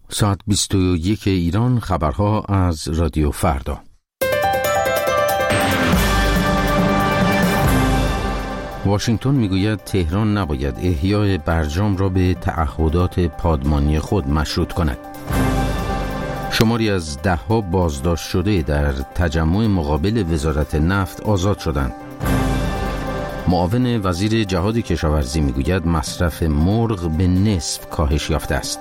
ساعت 21 ایران، خبرها از رادیو فردا. واشنگتن میگوید تهران نباید احیای برجام را به تعهدات پادمانی خود مشروط کند. شماری از ده‌ها بازداشت شده در تجمع مقابل وزارت نفت آزاد شدند. معاون وزیر جهاد کشاورزی میگوید مصرف مرغ به نصف کاهش یافته است.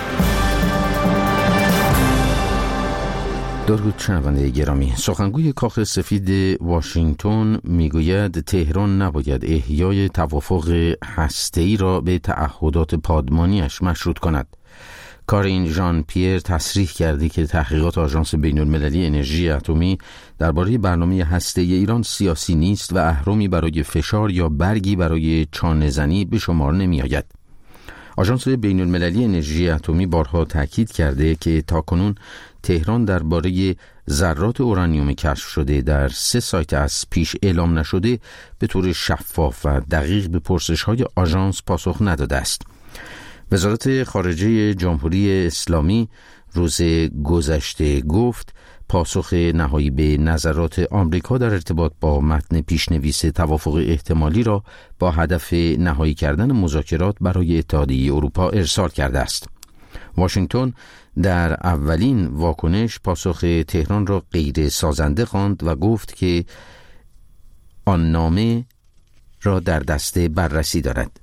درود شنونده گرامی، سخنگوی کاخ سفید واشنگتن میگوید تهران نباید احیای توافق هسته‌ای را به تعهدات پادمانیش مشروط کند. کارین ژان پیر تصریح کرده که تحقیقات آژانس بین‌المللی انرژی اتمی درباره برنامه هسته‌ای ایران سیاسی نیست و اهرمی برای فشار یا برگی برای چانه‌زنی به شمار نمی‌آید. آژانس بین‌المللی انرژی اتمی بارها تاکید کرده که تاکنون تهران درباره ذرات اورانیوم کشف شده در 3 سایت از پیش اعلام نشده به طور شفاف و دقیق به پرسش‌های آژانس پاسخ نداده است. وزارت خارجه جمهوری اسلامی روز گذشته گفت پاسخ نهایی به نظرات آمریکا در ارتباط با متن پیشنویس توافق احتمالی را با هدف نهایی کردن مذاکرات برای اتحادیه اروپا ارسال کرده است. واشنگتن در اولین واکنش پاسخ تهران را غیر سازنده خواند و گفت که آن نامه را در دسته بررسی دارد.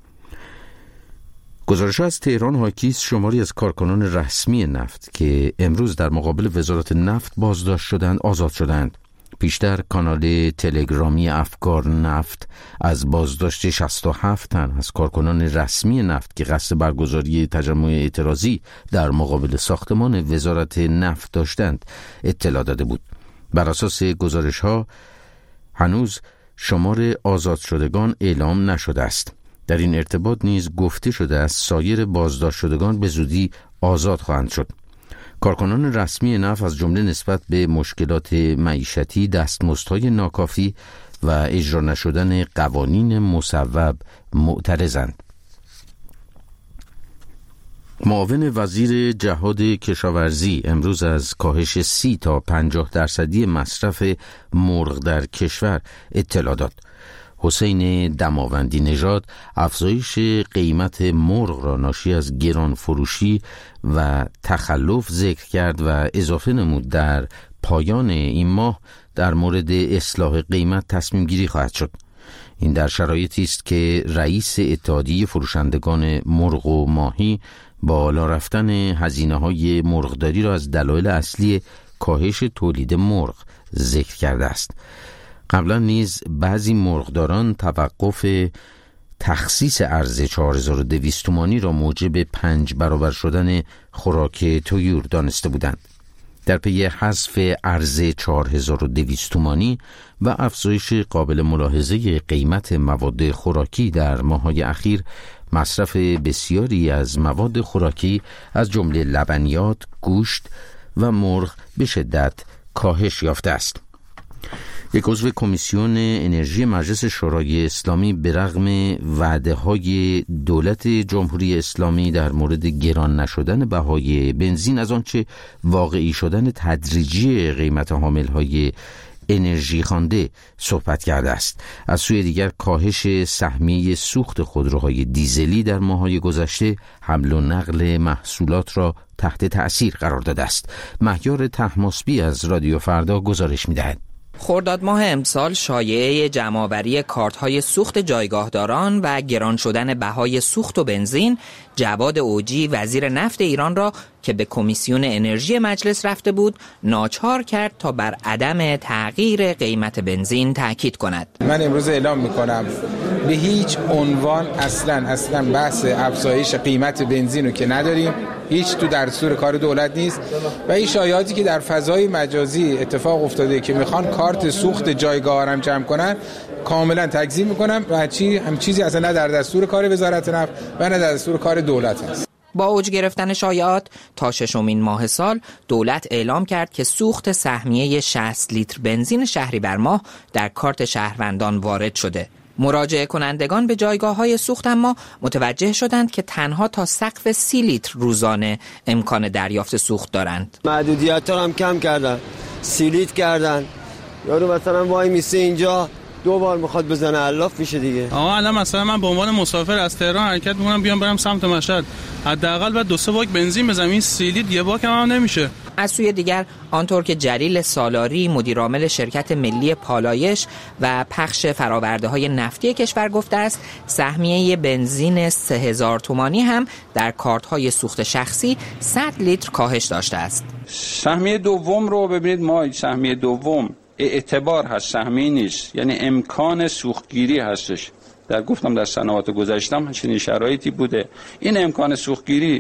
گزارش از تهران حاکی است شماری از کارکنان رسمی نفت که امروز در مقابل وزارت نفت بازداشت شدند آزاد شدند. پیشتر کانال تلگرامی افکار نفت از بازداشت 67 تن از کارکنان رسمی نفت که قصد برگزاری تجمع اعتراضی در مقابل ساختمان وزارت نفت داشتند اطلاع داده بود. بر اساس گزارش‌ها هنوز شمار آزاد شدگان اعلام نشده است. در این ارتباط نیز گفته شده است سایر بازداشت شدگان به زودی آزاد خواهند شد. کارکنان رسمی نفت از جمله نسبت به مشکلات معیشتی، دستمزدهای ناکافی و اجرا نشدن قوانین مصوب معترضند. معاون وزیر جهاد کشاورزی امروز از کاهش 30 تا 50% مصرف مرغ در کشور اطلاع داد. حسین دماوندی نژاد افزایش قیمت مرغ را ناشی از گران فروشی و تخلف ذکر کرد و اضافه نمود در پایان این ماه در مورد اصلاح قیمت تصمیم گیری خواهد شد. این در شرایطی است که رئیس اتحادیه فروشندگان مرغ و ماهی بالا رفتن هزینه‌های مرغداری را از دلایل اصلی کاهش تولید مرغ ذکر کرده است. قبلا نیز بعضی مرغداران توقف تخصیص ارز 4200 تومانی را موجب 5 برابر شدن خوراک طیور دانسته بودند. در پی حذف ارز 4200 تومانی و افزایش قابل ملاحظه قیمت مواد خوراکی در ماه‌های اخیر، مصرف بسیاری از مواد خوراکی از جمله لبنیات، گوشت و مرغ به شدت کاهش یافته است. یک عضو کمیسیون انرژی مجلس شورای اسلامی به رغم وعده‌های دولت جمهوری اسلامی در مورد گران نشدن بهای بنزین از آنچه واقعی شدن تدریجی قیمت حامل‌های انرژی خوانده صحبت کرده است. از سوی دیگر کاهش سهمیه سوخت خودروهای دیزلی در ماه‌های گذشته حمل و نقل محصولات را تحت تأثیر قرار داده است. مهیار طهماسبی از رادیو فردا گزارش می‌دهد. خرداد ماه امسال شایعه جمع‌آوری کارت‌های سوخت جایگاهداران و گران شدن بهای سوخت و بنزین جواد اوجی وزیر نفت ایران را که به کمیسیون انرژی مجلس رفته بود ناچار کرد تا بر عدم تغییر قیمت بنزین تاکید کند. من امروز اعلام می‌کنم به هیچ عنوان اصلا بحث افزایش قیمت بنزین رو که نداریم، هیچ تو دستور کار دولت نیست و این شایعاتی که در فضای مجازی اتفاق افتاده که میخوان کارت سوخت جایگاه هم جمع کنن کاملا تکذیب میکنم و هم چیزی اصلا نه در دستور کار وزارت نفت و نه در دستور کار دولت است. با اوج گرفتن شایعات تا 6مین ماه سال دولت اعلام کرد که سوخت سهمیه 60 لیتر بنزین شهری بر ماه در کارت شهروندان وارد شده. مراجعه کنندگان به جایگاه‌های سوخت اما متوجه شدند که تنها تا سقف 30 لیتر روزانه امکان دریافت سوخت دارند. محدودیت‌ها هم کم کردن، 30 لیتر کردن. یارو مثلا وای میسه اینجا 2 بار میخواد بزنه علاف میشه دیگه. الان مثلا من به عنوان مسافر از تهران حرکت میکنم بیام برم سمت مشهد، حداقل بعد 2-3 باک بنزین بزنم. این 30 لیتر یه باک هم نمیشه. از سوی دیگر آنطور که جلیل سالاری مدیرعامل شرکت ملی پالایش و پخش فرآورده‌های نفتی کشور گفته است، سهمیه بنزین 3000 تومانی هم در کارت‌های سوخت شخصی 100 لیتر کاهش داشته است. سهمیه دوم رو ببینید، ما سهمیه دوم اعتبار هست، سهمیه نیست، یعنی امکان سوختگیری هستش. گفتم در سنوات گذشتم چنین شرایطی بوده. این امکان سوختگیری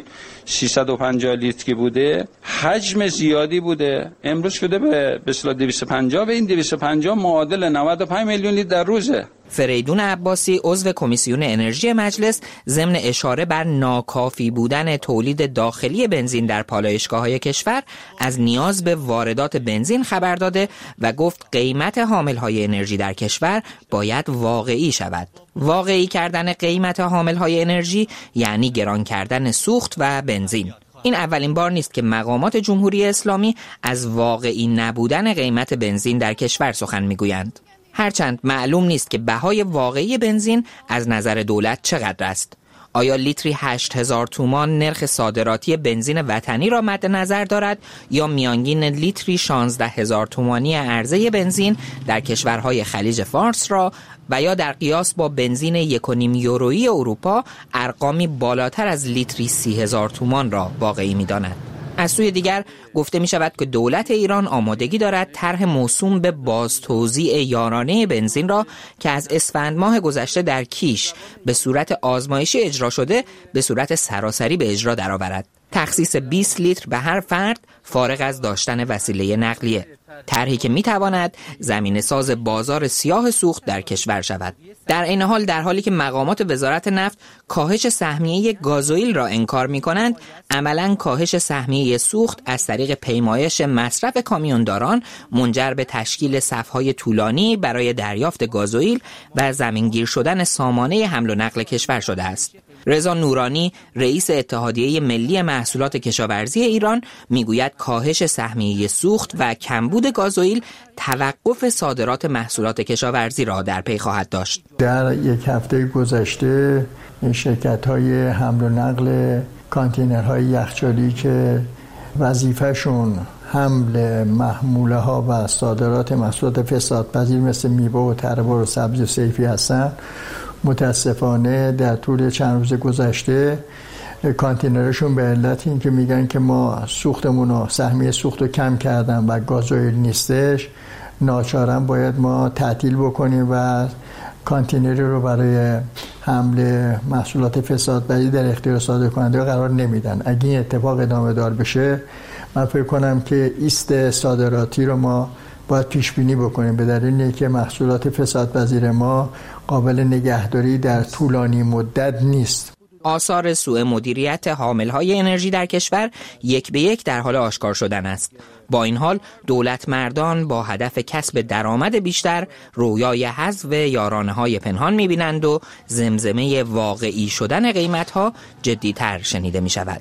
350 لیتر که بوده، حجم زیادی بوده، امروز شده به اصطلاح 250 و این 250 معادل 95 میلیون لیتر در روزه. فریدون عباسی عضو کمیسیون انرژی مجلس ضمن اشاره بر ناکافی بودن تولید داخلی بنزین در پالایشگاه‌های کشور از نیاز به واردات بنزین خبر داده و گفت قیمت حامل‌های انرژی در کشور باید واقعی شود. واقعی کردن قیمت حامل‌های انرژی یعنی گران کردن سوخت و بنزین. این اولین بار نیست که مقامات جمهوری اسلامی از واقعی نبودن قیمت بنزین در کشور سخن میگویند. هرچند معلوم نیست که بهای واقعی بنزین از نظر دولت چقدر است. آیا لیتری 8000 تومان نرخ صادراتی بنزین وطنی را مد نظر دارد یا میانگین لیتری 16000 تومانی عرضه بنزین در کشورهای خلیج فارس را و یا در قیاس با بنزین 1.5 یورویی اروپا ارقامی بالاتر از لیتری 30000 تومان را واقعی می‌داند؟ از سوی دیگر گفته می شود که دولت ایران آمادگی دارد طرح موسوم به بازتوزیع یارانه بنزین را که از اسفند ماه گذشته در کیش به صورت آزمایشی اجرا شده به صورت سراسری به اجرا درآورد. تخصیص 20 لیتر به هر فرد فارغ از داشتن وسیله نقلیه. طرحی که میتواند زمینه ساز بازار سیاه سوخت در کشور شود. در این حال در حالی که مقامات وزارت نفت کاهش سهمیه گازوئیل را انکار می‌کنند، عملاً کاهش سهمیه سوخت از طریق پیمایش مصرف کامیونداران منجر به تشکیل صف‌های طولانی برای دریافت گازوئیل و زمینگیر شدن سامانه حمل و نقل کشور شده است. رضا نورانی رئیس اتحادیه ملی محصولات کشاورزی ایران میگوید کاهش سهمیه سوخت و کمبود گازوئیل توقف صادرات محصولات کشاورزی را در پی خواهد داشت. در یک هفته گذشته شرکت‌های حمل و نقل کانتینرهای یخچالی که وظیفه‌شون حمل محموله‌ها و صادرات محصولات فسادپذیر مثل میوه و تربه و سبزی و صیفی هستند، متاسفانه در طول چند روز گذشته کانتینرشون به علت این که میگن که ما سوختمون رو سهمیه سوخت رو کم کردن و گازوئیل نیستش، ناچارا باید ما تعطیل بکنیم و کانتینری رو برای حمل محصولات فسادپذیر در اختیار صادرکننده قرار نمیدن. اگه این اتفاق ادامه دار بشه، من فکر کنم که ایست صادراتی رو ما باید پیش بینی بکنیم، به دلیل اینکه محصولات فسادپذیر ما قابل نگهداری در طولانی مدت نیست. آثار سوء مدیریت حامل‌های انرژی در کشور یک به یک در حال آشکار شدن است. با این حال دولت مردان با هدف کسب درآمد بیشتر رویای حذف یارانه‌های پنهان می‌بینند و زمزمه واقعی شدن قیمت‌ها جدی‌تر شنیده می‌شود.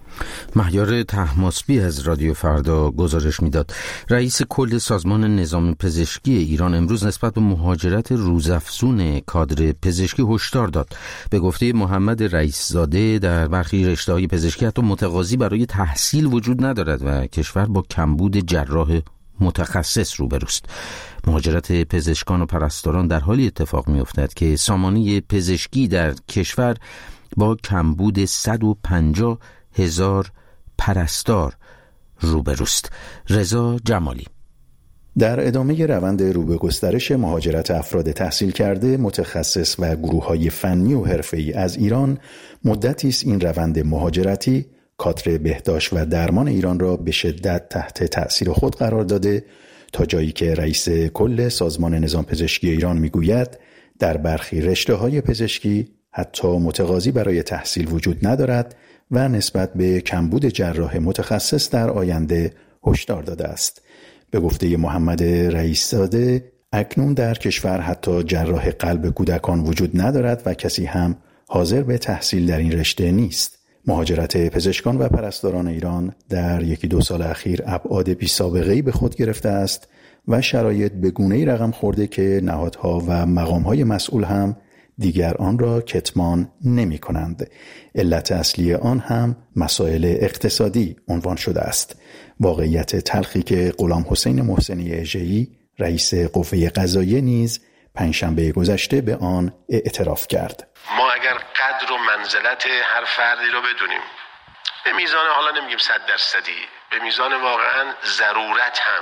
مهیار طهماسبی از رادیو فردا گزارش میداد. رئیس کل سازمان نظام پزشکی ایران امروز نسبت به مهاجرت روزافزون کادر پزشکی هشدار داد. به گفته محمد رئیس‌زاده در برخی رشته‌های پزشکی حتی متقاضی برای تحصیل وجود ندارد و کشور با کمبود جراح متخصص روبروست. مهاجرت پزشکان و پرستاران در حالی اتفاق می‌افتد که سامانه پزشکی در کشور با کمبود 150,000 پرستار روبروست. رضا جمالی. در ادامه روند رو به گسترش مهاجرت افراد تحصیل کرده، متخصص و گروه‌های فنی و حرفه‌ای از ایران، مدتی است این روند مهاجرتی کادر بهداشت و درمان ایران را به شدت تحت تأثیر خود قرار داده، تا جایی که رئیس کل سازمان نظام پزشکی ایران میگوید در برخی رشته‌های پزشکی حتی متقاضی برای تحصیل وجود ندارد و نسبت به کمبود جراح متخصص در آینده هشدار داده است. به گفته محمد رئیس‌زاده، اکنون در کشور حتی جراح قلب کودکان وجود ندارد و کسی هم حاضر به تحصیل در این رشته نیست. مهاجرت پزشکان و پرستاران ایران در 1-2 سال اخیر ابعاد بی‌سابقه‌ای به خود گرفته است و شرایط به گونه‌ای رقم خورده که نهادها و مقام‌های مسئول هم دیگر آن را کتمان نمی‌کنند. علت اصلی آن هم مسائل اقتصادی عنوان شده است. واقعیت تلخی که غلام حسین محسنی اژه‌ای رئیس قوه قضاییه نیز پنجشنبه گذشته به آن اعتراف کرد. ما اگر قدر و منزلت هر فردی رو بدونیم، به میزان حالا نمیگیم 100%، به میزان واقعا ضرورت هم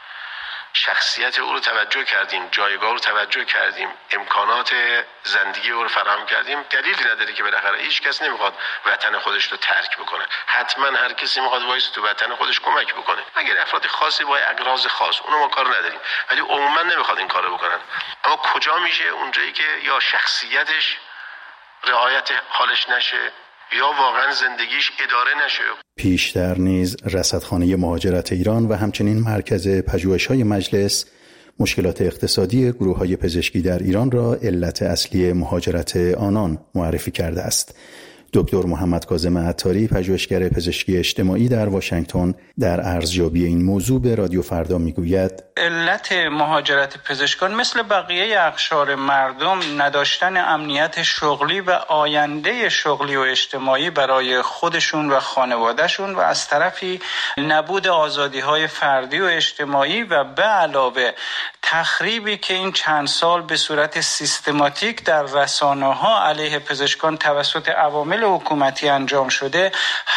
شخصیت او رو توجه کردیم، جایگاه رو توجه کردیم، امکانات زندگی او رو فراهم کردیم، دلیلی نداره که بالاخره هیچ کس نمیخواد وطن خودش رو ترک بکنه. حتما هر کسی میخواد وایس تو وطن خودش کمک بکنه، اگر افراد خاصی با اغراض خاص، اونو ما کار نداریم، ولی عموما نمیخواد این کارو بکنن. اما کجا میشه؟ اونجایی که یا شخصیتش رعایت حالش نشه یا واقعا زندگیش اداره نشه. پیشتر نیز رصدخانه مهاجرت ایران و همچنین مرکز پژوهش‌های مجلس مشکلات اقتصادی گروه‌های پزشکی در ایران را علت اصلی مهاجرت آنان معرفی کرده است. دکتر محمد کاظم عطاری، پژوهشگر پزشکی اجتماعی در واشنگتن، در ارزیابی این موضوع به رادیو فردا میگوید: علت مهاجرت پزشکان مثل بقیه اقشار مردم نداشتن امنیت شغلی و آینده شغلی و اجتماعی برای خودشون و خانوادهشون و از طرفی نبود آزادی‌های فردی و اجتماعی و به علاوه تخریبی که این چند سال به صورت سیستماتیک در رسانه‌ها علیه پزشکان توسط عوامل حکومتی انجام شده،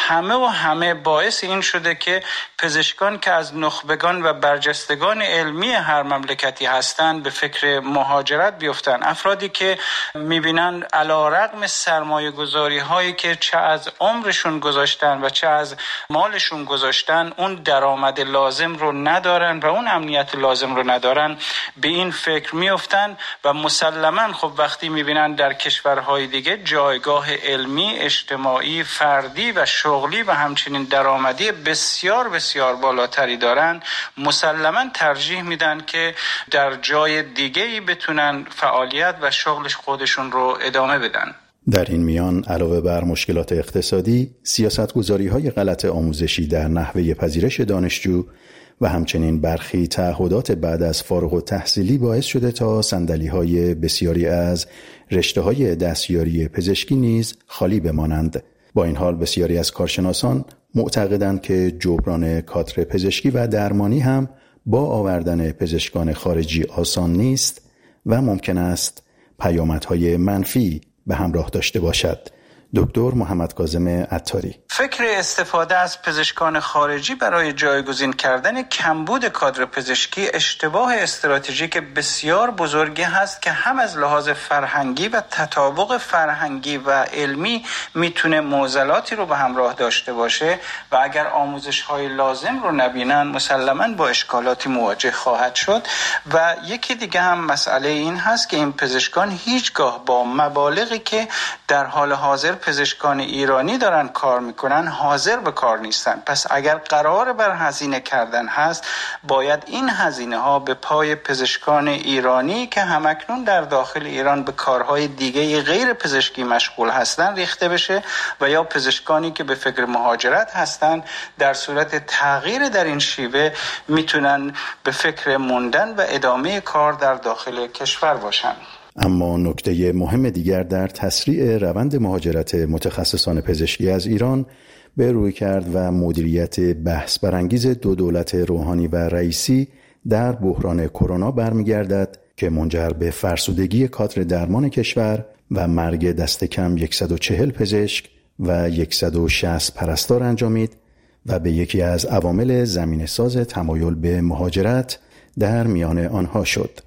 همه باعث این شده که پزشکان که از نخبگان و برجستگان علمی هر مملکتی هستند به فکر مهاجرت بیفتن. افرادی که میبینن علیرغم سرمایه گذاری هایی که چه از عمرشون گذاشتن و چه از مالشون گذاشتن اون درآمد لازم رو ندارن و اون امنیت لازم رو ندارن، به این فکر میفتن و مسلماً خب وقتی میبینن در کشورهای دیگه جایگاه علمی، اجتماعی، فردی و شغلی و همچنین درآمدی بسیار بسیار بالاتری دارن، مسلماً ترجیح میدن که در جای دیگه‌ای بتونن فعالیت و شغلش خودشون رو ادامه بدن. در این میان علاوه بر مشکلات اقتصادی، سیاستگذاری‌های غلط آموزشی در نحوه پذیرش دانشجو و همچنین برخی تعهدات بعد از فارغ التحصیلی باعث شده تا صندلی‌های بسیاری از رشته‌های دستیاری پزشکی نیز خالی بمانند. با این حال بسیاری از کارشناسان معتقدند که جبران کادر پزشکی و درمانی هم با آوردن پزشکان خارجی آسان نیست و ممکن است پیامدهای منفی به همراه داشته باشد. دکتر محمد کاظم عطاری: فکر استفاده از پزشکان خارجی برای جایگزین کردن کمبود کادر پزشکی اشتباه استراتژیک بسیار بزرگی هست که هم از لحاظ فرهنگی و تطابق فرهنگی و علمی میتونه معضلاتی رو به همراه داشته باشه و اگر آموزش‌های لازم رو نبینن مسلماً با اشکالاتی مواجه خواهد شد. و یکی دیگه هم مسئله این هست که این پزشکان هیچگاه با مبالغی که در حال حاضر پزشکان ایرانی دارن کار میکنن حاضر به کار نیستن. پس اگر قرار بر هزینه کردن هست، باید این هزینه ها به پای پزشکان ایرانی که همکنون در داخل ایران به کارهای دیگه غیر پزشکی مشغول هستن ریخته بشه و یا پزشکانی که به فکر مهاجرت هستن در صورت تغییر در این شیوه میتونن به فکر موندن و ادامه کار در داخل کشور باشن. اما نکته مهم دیگر در تسریع روند مهاجرت متخصصان پزشکی از ایران به رویکرد و مدیریت بحث برانگیز دو دولت روحانی و رئیسی در بحران کرونا برمیگردد که منجر به فرسودگی کادر درمان کشور و مرگ دست کم 140 پزشک و 160 پرستار انجامید و به یکی از عوامل زمینه‌ساز تمایل به مهاجرت در میان آنها شد.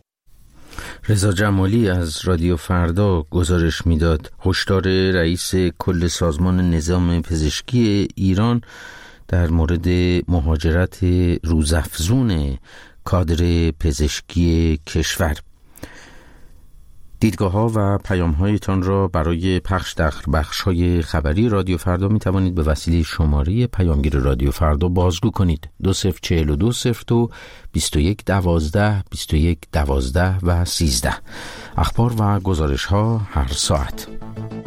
رضا جمالی از رادیو فردا گزارش میداد. هشدار رئیس کل سازمان نظام پزشکی ایران در مورد مهاجرت روزافزون کادر پزشکی کشور. دیدگاه‌ها و پیام‌هایتان را برای پخش در بخش‌های خبری رادیو فردا می‌توانید به وسیله شماره پیامگیر رادیو فردا بازگو کنید. 204202 2112 2112 و 13. اخبار و گزارش‌ها هر ساعت.